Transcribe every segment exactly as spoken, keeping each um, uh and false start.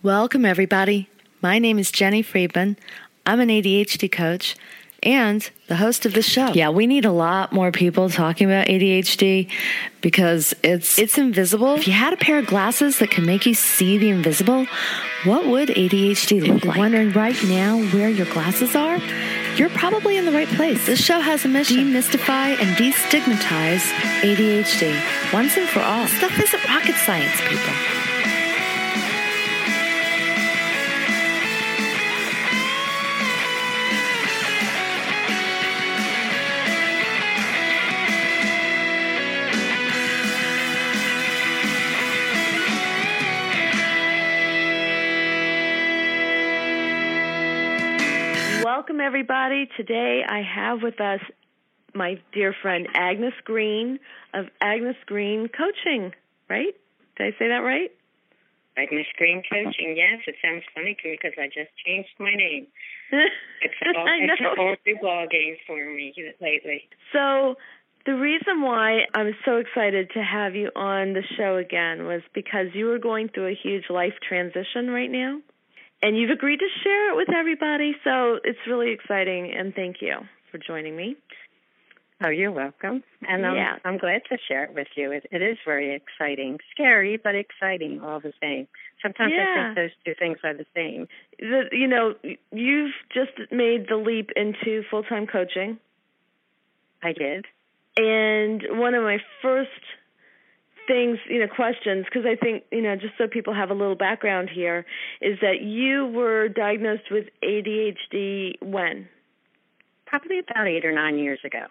Welcome, everybody. My name is Jenny Friedman. I'm an A D H D coach and the host of this show. Yeah, we need a lot more people talking about A D H D because it's it's invisible. If you had a pair of glasses that can make you see the invisible, what would A D H D look like? If you're wondering right now where your glasses are, you're probably in the right place. This show has a mission: demystify and destigmatize A D H D once and for all. Stuff isn't rocket science, people. Welcome, everybody. Today I have with us my dear friend Agnes Green of Agnes Green Coaching, right? Did I say that right? Agnes Green Coaching, yes. It sounds funny to me because I just changed my name. It's a whole, it's a whole new ball game for me lately. So the reason why I'm so excited to have you on the show again was because you were going through a huge life transition right now. And you've agreed to share it with everybody, so it's really exciting, and thank you for joining me. Oh, you're welcome. And I'm, yeah. I'm glad to share it with you. It, it is very exciting. Scary, but exciting all the same. Sometimes yeah. I think those two things are the same. The, you know, you've just made the leap into full-time coaching. I did. And one of my first things, you know, questions, because I think, you know, just so people have a little background here, is that you were diagnosed with A D H D when? Probably about eight or nine years ago.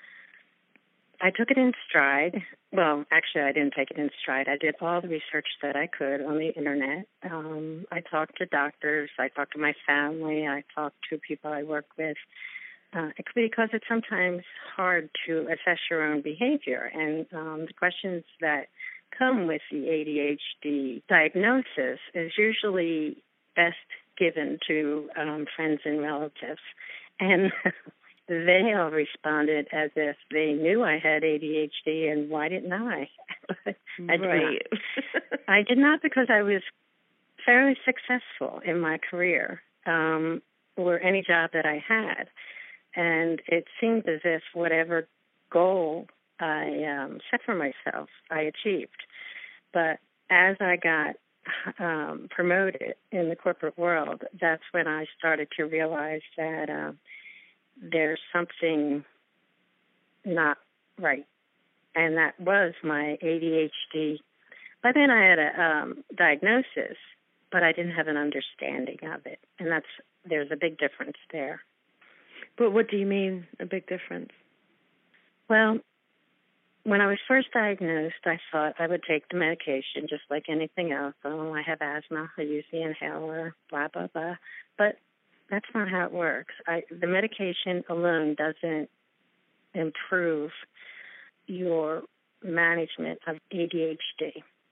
I took it in stride. Well, actually, I didn't take it in stride. I did all the research that I could on the Internet. Um, I talked to doctors. I talked to my family. I talked to people I work with. Uh, because it's sometimes hard to assess your own behavior. And um, the questions that come with the A D H D diagnosis is usually best given to um, friends and relatives. And they all responded as if they knew I had A D H D, and why didn't I? But I did right. not. I did not because I was fairly successful in my career um, or any job that I had. And it seemed as if whatever goal I um, set for myself, I achieved. But as I got um, promoted in the corporate world, that's when I started to realize that uh, there's something not right. And that was my A D H D. By then I had a um, diagnosis, but I didn't have an understanding of it. And that's there's a big difference there. But what do you mean, a big difference? Well, when I was first diagnosed, I thought I would take the medication just like anything else. Oh, I have asthma, I use the inhaler, blah, blah, blah. But that's not how it works. I, the medication alone doesn't improve your management of A D H D.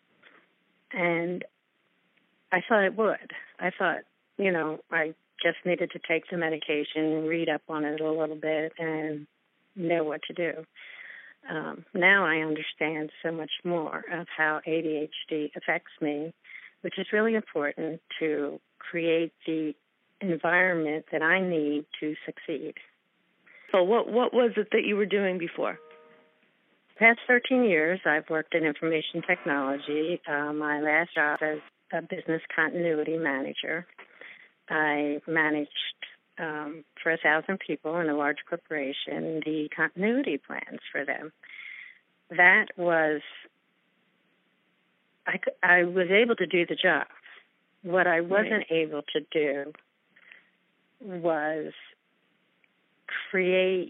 And I thought it would. I thought, you know, I just needed to take the medication, read up on it a little bit, and know what to do. Um, now I understand so much more of how A D H D affects me, which is really important to create the environment that I need to succeed. So what what was it that you were doing before? Past thirteen years, I've worked in information technology. Uh, my last job as a business continuity manager. I managed um, for a thousand people in a large corporation the continuity plans for them. That was, I, I was able to do the job. What I wasn't right. able to do was create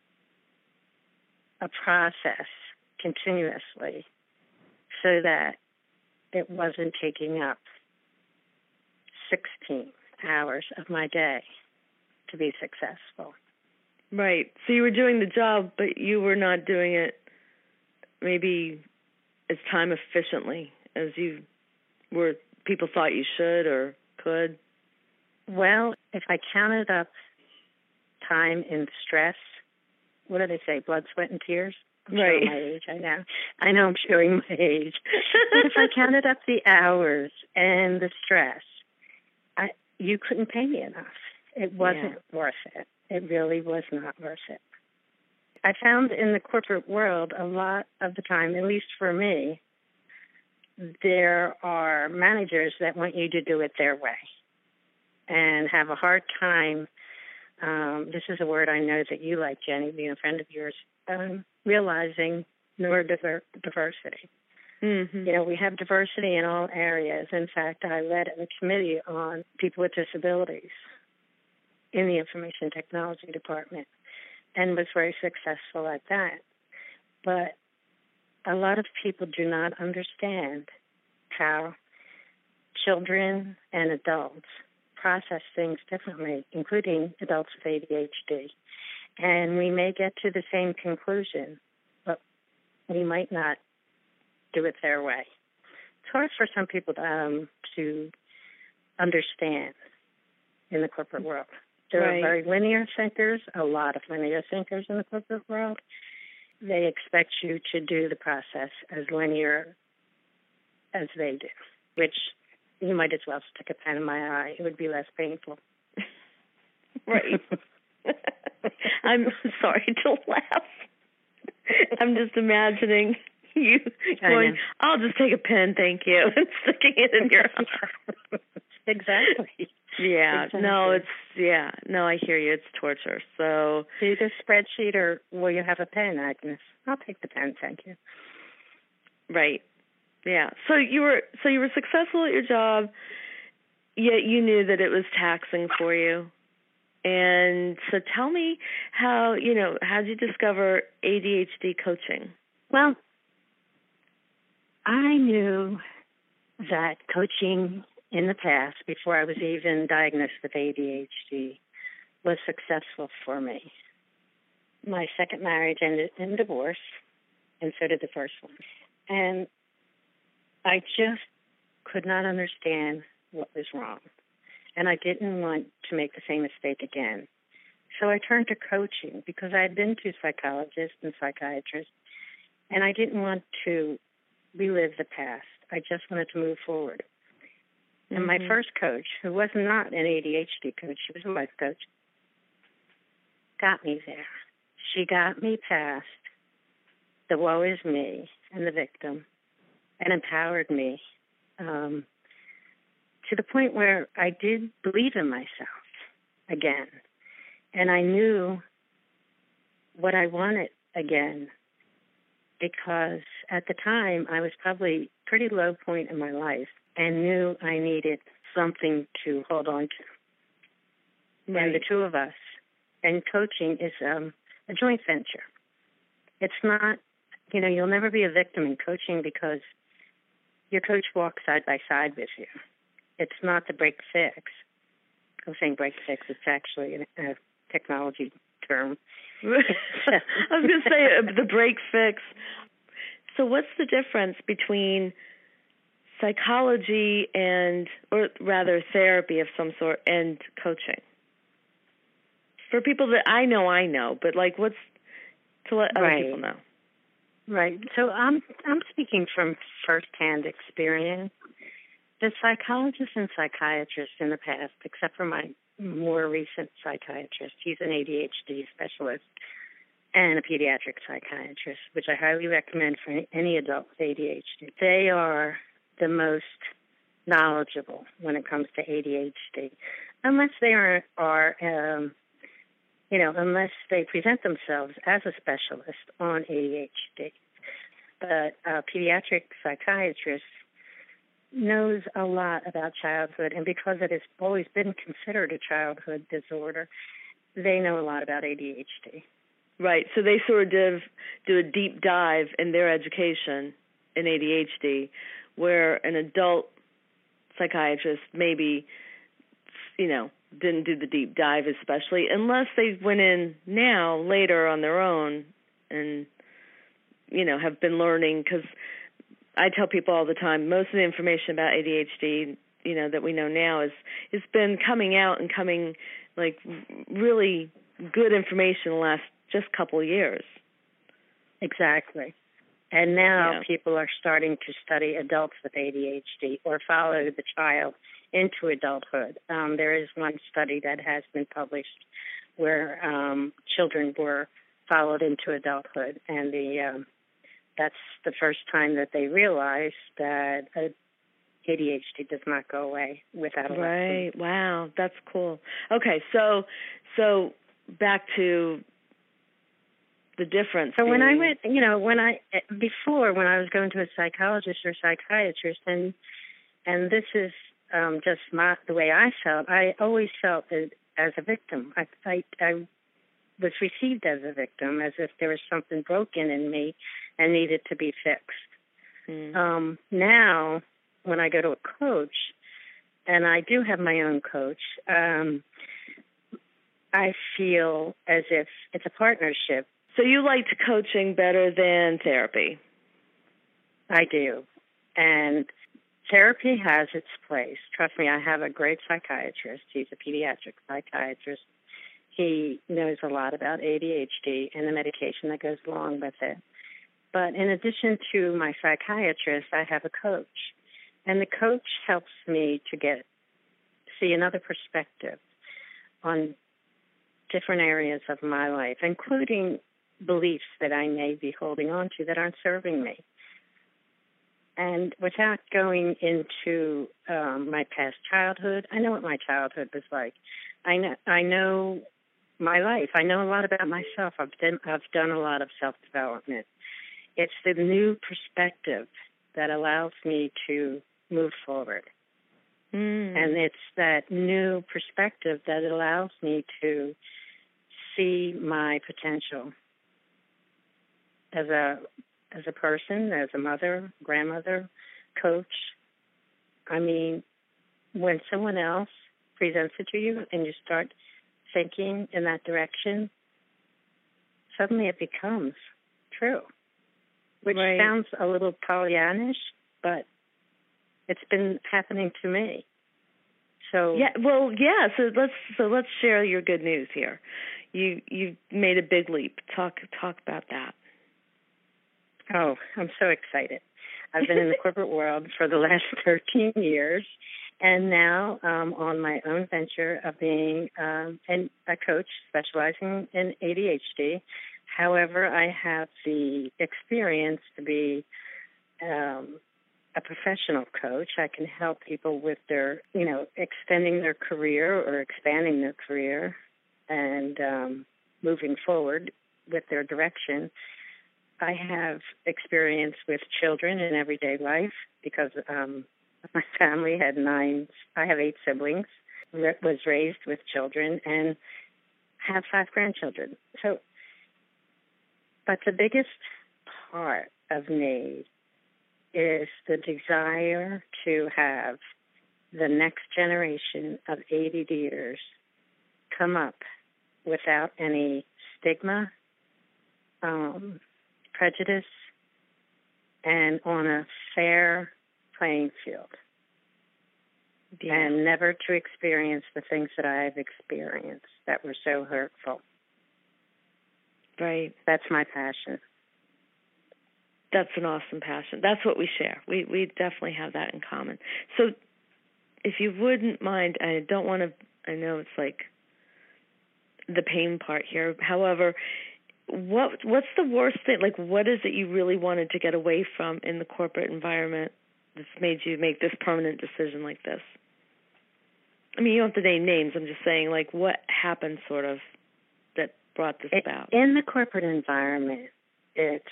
a process continuously so that it wasn't taking up sixteen hours of my day to be successful. Right. So you were doing the job, but you were not doing it maybe as time efficiently as you were, people thought you should or could? Well, if I counted up time in stress, what do they say, blood, sweat, and tears? I'm right. showing my age, I know. I know I'm showing my age. But if I counted up the hours and the stress, I you couldn't pay me enough. It wasn't yeah. worth it. It really was not worth it. I found in the corporate world a lot of the time, at least for me, there are managers that want you to do it their way and have a hard time. Um, this is a word I know that you like, Jenny, being a friend of yours, um, realizing neurodiversity. Mm-hmm. You know, we have diversity in all areas. In fact, I led a committee on people with disabilities in the information technology department and was very successful at that. But a lot of people do not understand how children and adults process things differently, including adults with A D H D. And we may get to the same conclusion, but we might not do it their way. It's hard for some people to, um, to understand in the corporate world. There right. are very linear thinkers, a lot of linear thinkers in the corporate world. They expect you to do the process as linear as they do, which you might as well stick a pen in my eye. It would be less painful. Right. I'm sorry to laugh. I'm just imagining you going, I'll just take a pen, thank you, and sticking it in your eye. Exactly. Yeah, exactly. no, it's, yeah, no, I hear you. It's torture. So, do you do a spreadsheet or will you have a pen, Agnes? I'll take the pen, thank you. Right. Yeah. So you were, so you were successful at your job, yet you knew that it was taxing for you. And so tell me how, you know, how did you discover A D H D coaching? Well, I knew that coaching in the past, before I was even diagnosed with A D H D, was successful for me. My second marriage ended in divorce, and so did the first one. And I just could not understand what was wrong. And I didn't want to make the same mistake again. So I turned to coaching because I had been to psychologists and psychiatrists, and I didn't want to relive the past. I just wanted to move forward. And mm-hmm. my first coach, who was not an A D H D coach, she was a life coach, got me there. She got me past the woe is me and the victim and empowered me um, to the point where I did believe in myself again. And I knew what I wanted again because at the time I was probably pretty low point in my life and knew I needed something to hold on to. Right. And the two of us. And coaching is um, a joint venture. It's not, you know, you'll never be a victim in coaching because your coach walks side by side with you. It's not the break fix. I'm saying break fix. It's actually a, a technology term. I was going to say uh, the break fix. So what's the difference between psychology and, or rather therapy of some sort, and coaching? For people that I know, I know, but like what's, to let other right. people know. Right. So I'm I'm speaking from firsthand experience. The psychologists and psychiatrists in the past, except for my more recent psychiatrist, he's an A D H D specialist and a pediatric psychiatrist, which I highly recommend for any adult with A D H D. They are the most knowledgeable when it comes to A D H D, unless they are, are um, you know, unless they present themselves as a specialist on A D H D. But a pediatric psychiatrist knows a lot about childhood, and because it has always been considered a childhood disorder, they know a lot about A D H D. Right, so they sort of do a deep dive in their education in A D H D, where an adult psychiatrist maybe, you know, didn't do the deep dive especially, unless they went in now, later on their own, and, you know, have been learning, because I tell people all the time, most of the information about A D H D, you know, that we know now is has been coming out and coming, like, really good information the last just couple of years. Exactly. And now Yeah. people are starting to study adults with A D H D or follow the child into adulthood. Um, there is one study that has been published where um, children were followed into adulthood, and the um, that's the first time that they realized that A D H D does not go away with adolescence. Right. Wow, that's cool. Okay, so so back to the difference. So being... when I went, you know, when I before when I was going to a psychologist or psychiatrist, and and this is um, just my, the way I felt. I always felt it as a victim. I, I I was received as a victim, as if there was something broken in me and needed to be fixed. Mm. Um, now, when I go to a coach, and I do have my own coach, um, I feel as if it's a partnership. So you liked coaching better than therapy? I do. And therapy has its place. Trust me, I have a great psychiatrist. He's a pediatric psychiatrist. He knows a lot about A D H D and the medication that goes along with it. But in addition to my psychiatrist, I have a coach. And the coach helps me to get see another perspective on different areas of my life, including beliefs that I may be holding on to that aren't serving me. And without going into um, my past childhood, I know what my childhood was like. I know I know my life. I know a lot about myself. I've done, I've done a lot of self-development. It's the new perspective that allows me to move forward. Mm. And it's that new perspective that allows me to see my potential as a as a person, as a mother, grandmother, coach. I mean, when someone else presents it to you and you start thinking in that direction, suddenly it becomes true, which right. sounds a little Pollyannish, but it's been happening to me. So yeah, well, yeah. So let's so let's share your good news here. You you made a big leap. Talk talk about that. Oh, I'm so excited. I've been in the corporate world for the last thirteen years, and now um, on my own venture of being um, an, a coach specializing in A D H D. However, I have the experience to be um, a professional coach. I can help people with their, you know, extending their career or expanding their career and um, moving forward with their direction. I have experience with children in everyday life because um, my family had nine, I have eight siblings, was raised with children, and have five grandchildren. So, but the biggest part of me is the desire to have the next generation of ADDers come up without any stigma, um, prejudice, and on a fair playing field. Yeah. And never to experience the things that I've experienced that were so hurtful. Right. That's my passion. That's an awesome passion. That's what we share. We we definitely have that in common. So if you wouldn't mind, I don't want to, I know it's like the pain part here. However, what what's the worst thing? Like, what is it you really wanted to get away from in the corporate environment that's made you make this permanent decision like this? I mean, you don't have to name names. I'm just saying, like, what happened sort of that brought this it, about? In the corporate environment, it's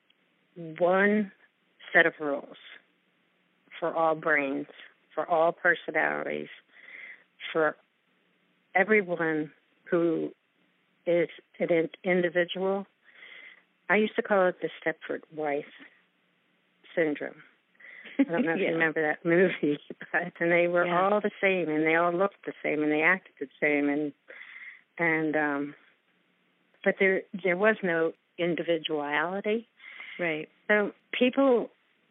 one set of rules for all brains, for all personalities, for everyone who is an individual. I used to call it the Stepford Wife syndrome. I don't know if yeah. you remember that movie, but and they were yeah. all the same, and they all looked the same, and they acted the same, and and um, but there there was no individuality. Right. So people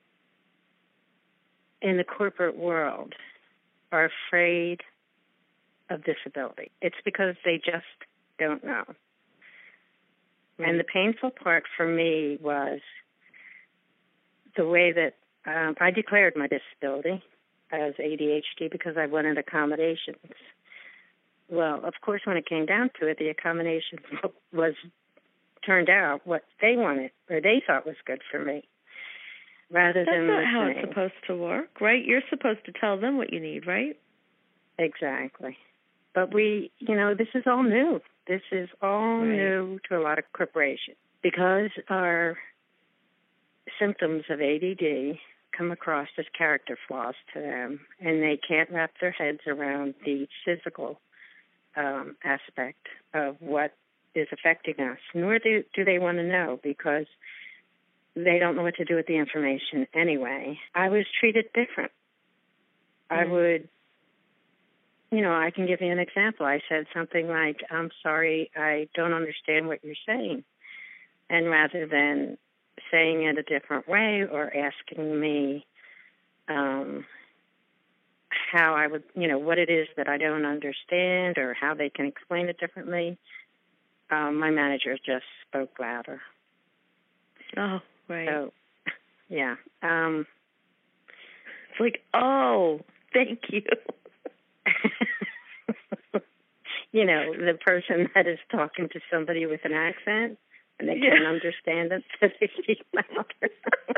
in the corporate world are afraid of disability. It's because they just don't know. Right. And the painful part for me was the way that um, I declared my disability as A D H D because I wanted accommodations. Well, of course, when it came down to it, the accommodations was turned out what they wanted or they thought was good for me, rather That's than not listening. how it's supposed to work, right? You're supposed to tell them what you need, right? Exactly. But we, you know, this is all new. This is all right. new to a lot of corporations because our symptoms of A D D come across as character flaws to them, and they can't wrap their heads around the physical um, aspect of what is affecting us, nor do, do they want to know because they don't know what to do with the information anyway. I was treated different. Mm-hmm. I would, you know, I can give you an example. I said something like, I'm sorry, I don't understand what you're saying. And rather than saying it a different way or asking me um, how I would, you know, what it is that I don't understand or how they can explain it differently, um, my manager just spoke louder. Oh, right. So, yeah. Um, it's like, oh, thank you. You know, the person that is talking to somebody with an accent and they yeah. can't understand it, so they speak louder.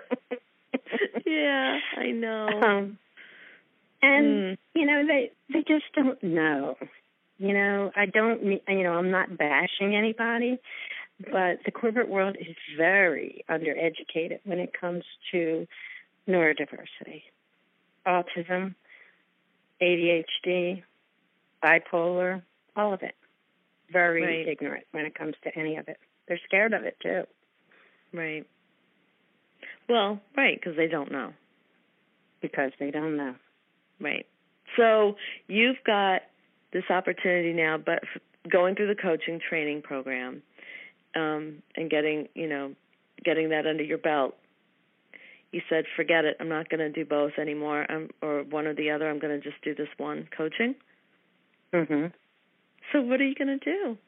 Yeah, I know. Um, and, mm. you know, they, they just don't know. You know, I don't, you know, I'm not bashing anybody, but the corporate world is very undereducated when it comes to neurodiversity, autism, A D H D, bipolar, all of it. Very right. ignorant when it comes to any of it. They're scared of it, too. Right. Well, right, because they don't know. Because they don't know. Right. So you've got this opportunity now, but going through the coaching training program um, and getting, you know, getting that under your belt, you said, forget it, I'm not going to do both anymore, I'm, or one or the other, I'm going to just do this one, coaching? Mm-hmm. So what are you going to do?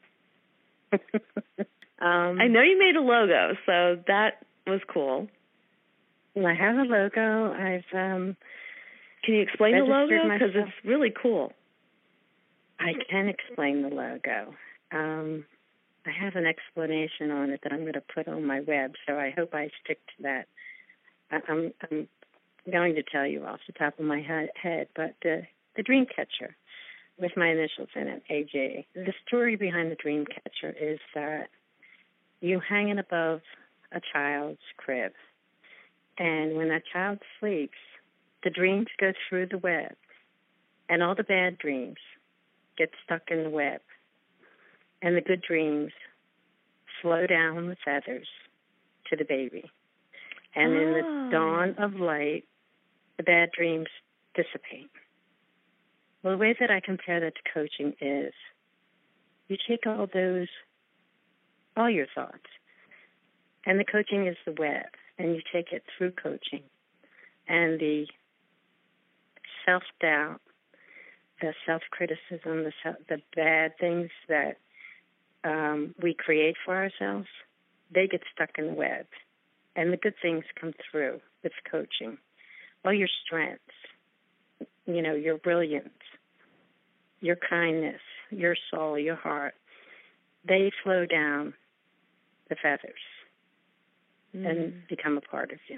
um, I know you made a logo, so that was cool. I have a logo. I've um, Can you explain the logo? Because myself. it's really cool. I can explain the logo. Um, I have an explanation on it that I'm going to put on my web, so I hope I stick to that. I, I'm, I'm going to tell you off the top of my head, but the, the dream catcher with my initials in it, A J. The story behind the dream catcher is that you hang it above a child's crib, and when that child sleeps, the dreams go through the web, and all the bad dreams get stuck in the web, and the good dreams flow down the feathers to the baby. And oh. in the dawn of light, the bad dreams dissipate. Well, the way that I compare that to coaching is you take all those, all your thoughts, and the coaching is the web, and you take it through coaching. And the self-doubt, the self-criticism, the, self, the bad things that um, we create for ourselves, they get stuck in the web. And the good things come through with coaching. All your strengths, you know, your brilliance, your kindness, your soul, your heart, they flow down the feathers mm. and become a part of you.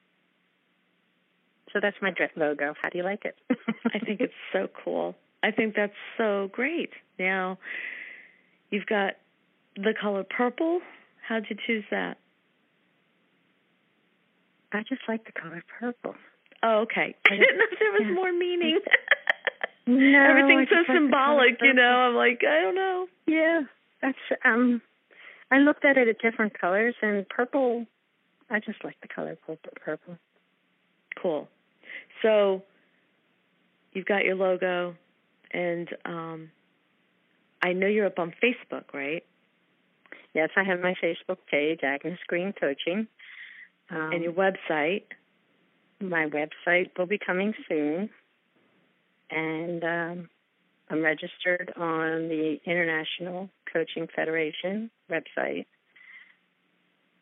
So that's my logo. How do you like it? I think it's so cool. I think that's so great. Now, you've got the color purple. How'd you choose that? I just like the color purple. Oh, okay. I didn't know if there was yeah. more meaning. No, everything's so like symbolic, you know. I'm like, I don't know. Yeah, that's. Um, I looked at it at different colors, and purple. I just like the color purple. Cool. So you've got your logo, and um, I know you're up on Facebook, right? Yes, I have my Facebook page, Agnes Green Coaching. Um, and your website? My website will be coming soon. And um, I'm registered on the International Coaching Federation website.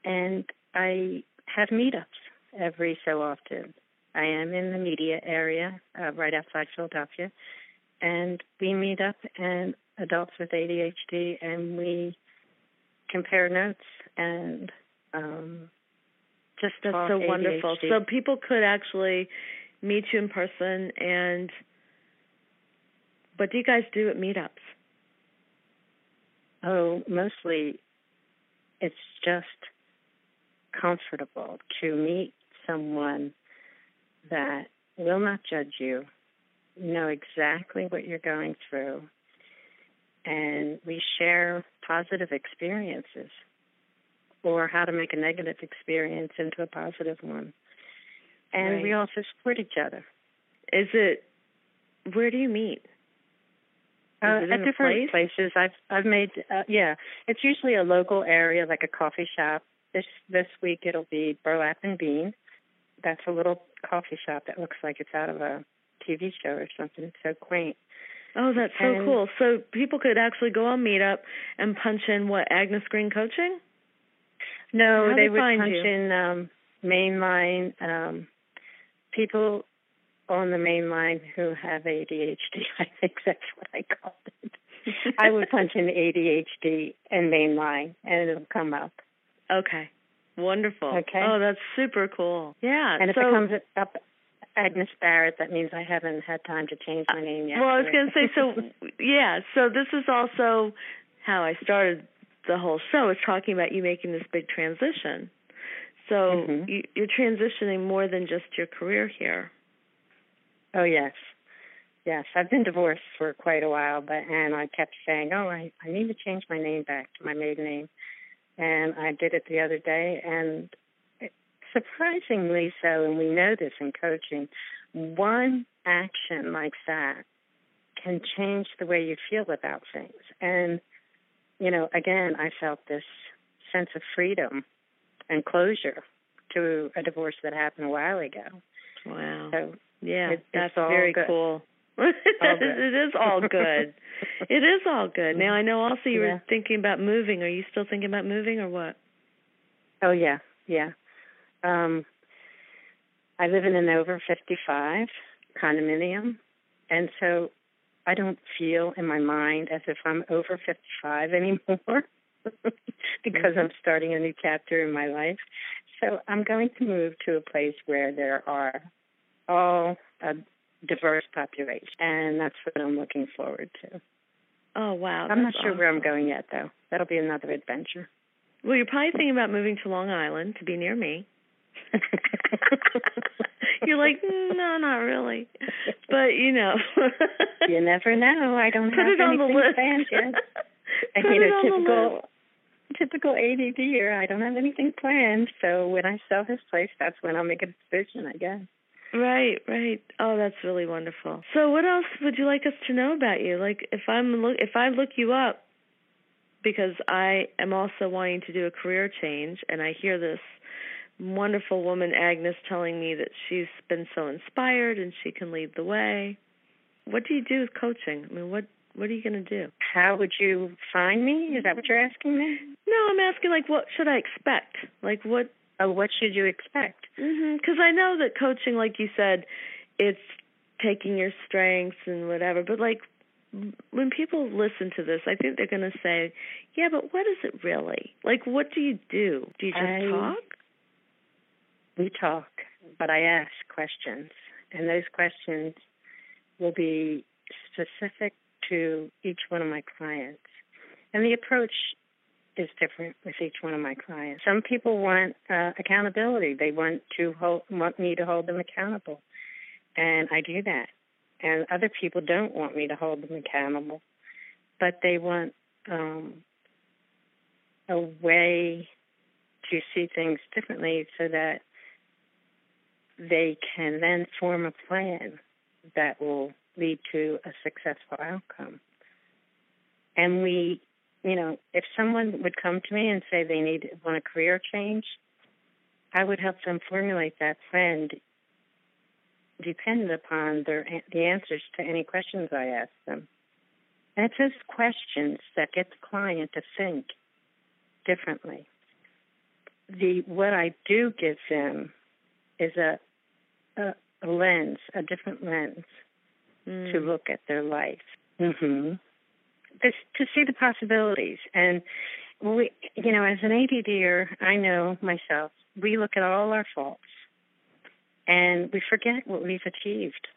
and I have meetups every so often. I am in the media area, uh, right outside Philadelphia, and we meet up and adults with A D H D, and we compare notes and um, just That's talk so A D H D. wonderful. So people could actually meet you in person, and what do you guys do at meetups? Oh, mostly it's just comfortable to meet someone that will not judge you, know exactly what you're going through, and we share positive experiences or how to make a negative experience into a positive one. And Right. we also support each other. Is it, where do you meet? Uh, Is it at in a different place? places. I've I've made uh, yeah. It's usually a local area, like a coffee shop. This this week it'll be Burlap and Bean. That's a little coffee shop that looks like it's out of a T V show or something. It's so quaint. Oh, that's so And- cool. So people could actually go on Meetup and punch in what, Agnes Green Coaching? No, How they they would find punch you? in um, mainline um, people on the main line who have A D H D. I think that's what I called it. I would punch in A D H D and mainline, and it'll come up. Okay. Wonderful. Okay. Oh, that's super cool. Yeah. And if so, it comes up Agnes Barrett, that means I haven't had time to change my name yet. well, I was going to say, so, yeah, so this is also how I started the whole show, is talking about you making this big transition. So Mhm. you, you're transitioning more than just your career here. Oh, yes. Yes, I've been divorced for quite a while, but and I kept saying, oh, I, I need to change my name back to my maiden name. And I did it the other day, and it, surprisingly so, and we know this in coaching, one action like that can change the way you feel about things. And, you know, again, I felt this sense of freedom and closure to a divorce that happened a while ago. Wow. So yeah, it, that's it's all very good. cool. All good. It is all good. It is all good. Now, I know also you Yeah. were thinking about moving. Are you still thinking about moving or what? Oh, yeah, yeah. Um, I live in an over fifty-five condominium, and so I don't feel in my mind as if I'm over fifty-five anymore because I'm starting a new chapter in my life. So I'm going to move to a place where there are all a diverse population, and that's what I'm looking forward to. Oh, wow. I'm not that's sure where I'm awesome. going yet, though. That'll be another adventure. Well, you're probably thinking about moving to Long Island to be near me. You're like, no, not really. But, you know. You never know. I don't Put have it on the anything list. planned yet. And, Put you it know, on the typical, list. typical A D D, or I don't have anything planned. So when I sell this place, that's when I'll make a decision, I guess. Right, right. Oh, that's really wonderful. So, what else would you like us to know about you? Like, if I'm look, if I look you up, because I am also wanting to do a career change, and I hear this wonderful woman Agnes telling me that she's been so inspired and she can lead the way. What do you do with coaching? I mean, what what are you going to do? How would you find me? Is that what you're asking me? No, I'm asking, like, what should I expect? Like, what? Oh, what should you expect? Because I know that coaching, like you said, it's taking your strengths and whatever. But, like, when people listen to this, I think they're going to say, yeah, but what is it really? Like, what do you do? Do you just I, talk? We talk, but I ask questions. And those questions will be specific to each one of my clients. And the approach is different with each one of my clients. Some people want uh, accountability. They want to hold, want me to hold them accountable, and I do that. And other people don't want me to hold them accountable, but they want um, a way to see things differently so that they can then form a plan that will lead to a successful outcome. And we, you know, if someone would come to me and say they need want a career change, I would help them formulate that plan dependent upon their the answers to any questions I ask them. And it's those questions that get the client to think differently. the what I do give them is a, a, a lens, a different lens mm. to look at their life. Mm-hmm. This, to see the possibilities. And, we, you know, as an A D D-er, I know myself, we look at all our faults and we forget what we've achieved.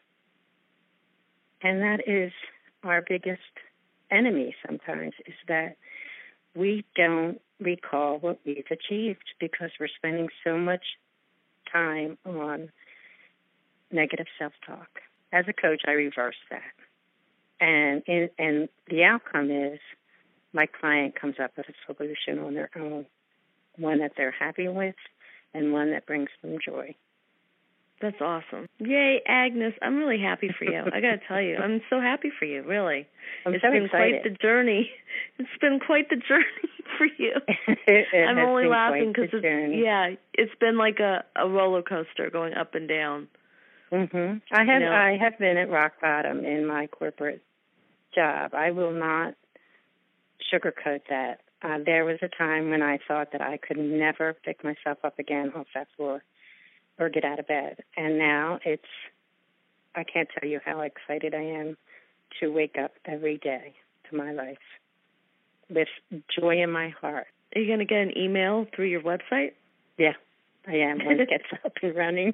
And that is our biggest enemy sometimes, is that we don't recall what we've achieved because we're spending so much time on negative self-talk. As a coach, I reverse that. And in, and the outcome is my client comes up with a solution on their own, one that they're happy with and one that brings them joy. That's awesome. Yay, Agnes. I'm really happy for you. I got to tell you, I'm so happy for you, really. I'm it's so been excited. quite the journey. It's been quite the journey for you. it, it I'm only laughing because it's, journey. yeah, it's been like a, a roller coaster going up and down. Mm-hmm. I have, you know? I have been at rock bottom in my corporate job. I will not sugarcoat that. Uh, there was a time when I thought that I could never pick myself up again off that floor or get out of bed. And now it's, I can't tell you how excited I am to wake up every day to my life with joy in my heart. Are you going to get an email through your website? Yeah, I am when it gets up and running.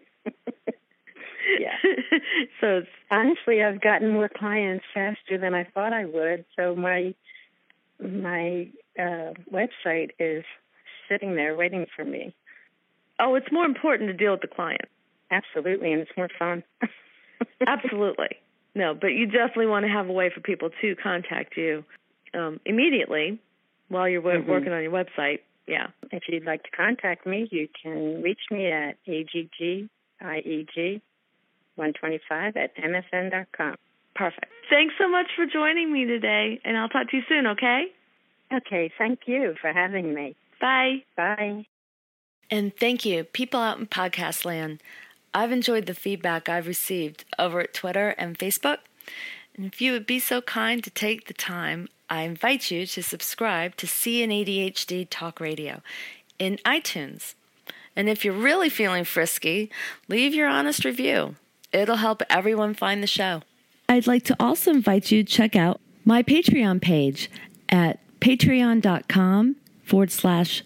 Yeah. So it's, honestly, I've gotten more clients faster than I thought I would. So my my uh, website is sitting there waiting for me. Oh, it's more important to deal with the client. Absolutely, and it's more fun. Absolutely. No, but you definitely want to have a way for people to contact you um, immediately while you're w- mm-hmm. working on your website. Yeah. If you'd like to contact me, you can reach me at A G G I E G one twenty-five at M S N dot com. Perfect. Thanks so much for joining me today, and I'll talk to you soon, okay? Okay, thank you for having me. Bye. Bye. And thank you, people out in podcast land. I've enjoyed the feedback I've received over at Twitter and Facebook. And if you would be so kind to take the time, I invite you to subscribe to C N A D H D Talk Radio in iTunes. And if you're really feeling frisky, leave your honest review. It'll help everyone find the show. I'd like to also invite you to check out my Patreon page at patreon.com forward slash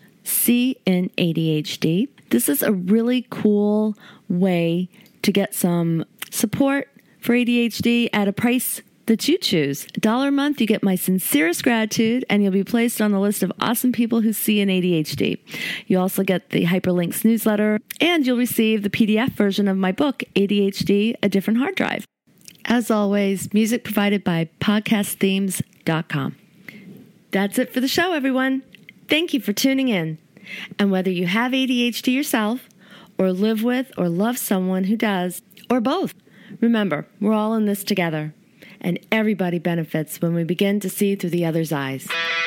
CNADHD. This is a really cool way to get some support for A D H D at a price that you choose. A dollar a month, you get my sincerest gratitude, and you'll be placed on the list of awesome people who see an A D H D. You also get the Hyperlinks newsletter, and you'll receive the P D F version of my book, A D H D, A Different Hard Drive. As always, music provided by podcast themes dot com. That's it for the show, everyone. Thank you for tuning in. And whether you have A D H D yourself, or live with or love someone who does, or both, remember, we're all in this together. And everybody benefits when we begin to see through the other's eyes.